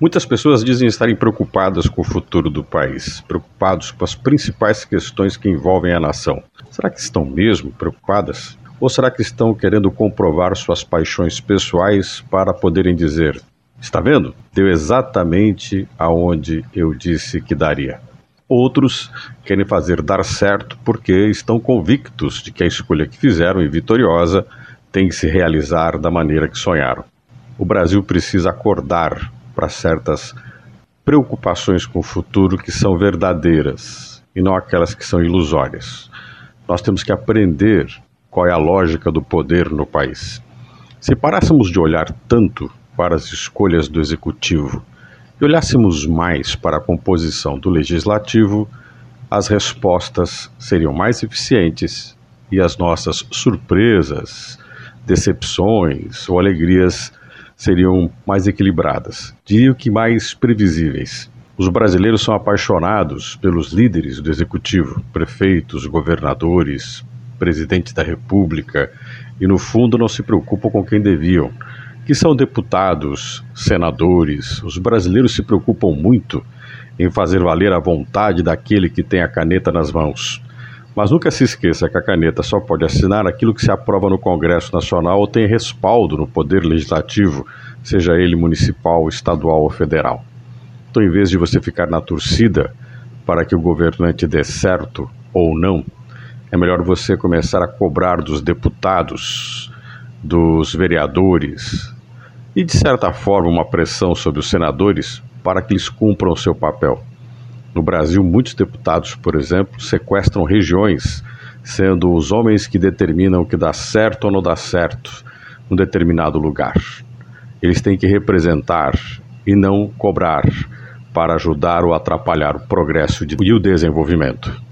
Muitas pessoas dizem estarem preocupadas com o futuro do país, preocupados com as principais questões que envolvem a nação. Será que estão mesmo preocupadas? Ou será que estão querendo comprovar suas paixões pessoais para poderem dizer: está vendo? Deu exatamente aonde eu disse que daria. Outros querem fazer dar certo porque estão convictos de que a escolha que fizeram e vitoriosa tem que se realizar da maneira que sonharam. O Brasil precisa acordar para certas preocupações com o futuro que são verdadeiras e não aquelas que são ilusórias. Nós temos que aprender qual é a lógica do poder no país. Se parássemos de olhar tanto para as escolhas do Executivo e olhássemos mais para a composição do Legislativo, as respostas seriam mais eficientes e as nossas surpresas, decepções ou alegrias seriam mais equilibradas, diria que mais previsíveis. Os brasileiros são apaixonados pelos líderes do Executivo, prefeitos, governadores, presidente da República, e no fundo não se preocupam com quem deviam, que são deputados, senadores. Os brasileiros se preocupam muito em fazer valer a vontade daquele que tem a caneta nas mãos. Mas nunca se esqueça que a caneta só pode assinar aquilo que se aprova no Congresso Nacional ou tem respaldo no Poder Legislativo, seja ele municipal, estadual ou federal. Então, em vez de você ficar na torcida para que o governante dê certo ou não, é melhor você começar a cobrar dos deputados, dos vereadores e, de certa forma, uma pressão sobre os senadores para que eles cumpram o seu papel. No Brasil, muitos deputados, por exemplo, sequestram regiões, sendo os homens que determinam o que dá certo ou não dá certo num determinado lugar. Eles têm que representar e não cobrar para ajudar ou atrapalhar o progresso e o desenvolvimento.